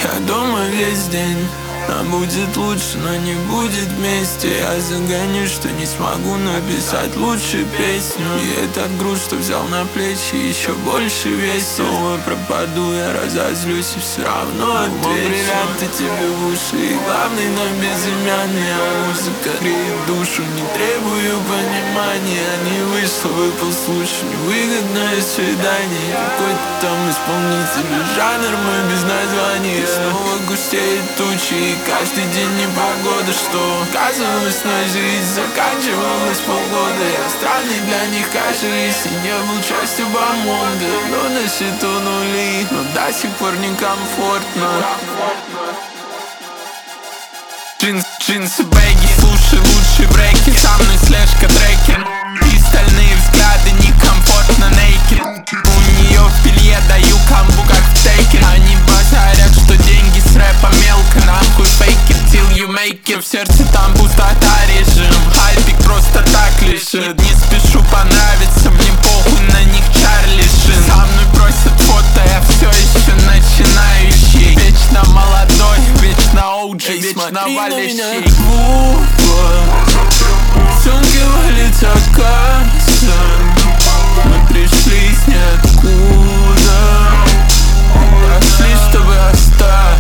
Я дома весь день, нам будет лучше, но не будет вместе. Я загоню, что не смогу написать лучше песню. И этот груз, что взял на плечи, еще больше весит. Снова пропаду, я разозлюсь и все равно отвечу. Бриллианты тебе в уши, и главный, но безымянный. А музыка греет душу, не требую понимания. Не вышло, выпал случай, невыгодное свидание. Какой-то там исполнитель, жанр мой без названия. Снова густеет тучи, каждый день непогода, что оказывалось на жизнь заканчивалась полгода. Я странный для них, кажется, не был частью бомонда. Но на счету нули, но до сих пор некомфортно. Джинсы, бэги, слушай лучший в рэке. Со мной слежка, трекер и стальные взгляды, некомфортно нейкед. У нее в белье даю камбу, как в тейке. Они базарят, что деньги с рэпа мелко. Нахуй fake it till you make it. В сердце там пустота, режим. Хайпик просто так лежит. Не спешу понравиться, мне похуй на них, Чарли Шин. Со мной просят фото, я все еще начинающий. Вечно молодой, вечно OG, вечно валящий. Сумки валит оказа. Мы пришли с ниоткуда. Пошли, чтобы остаться.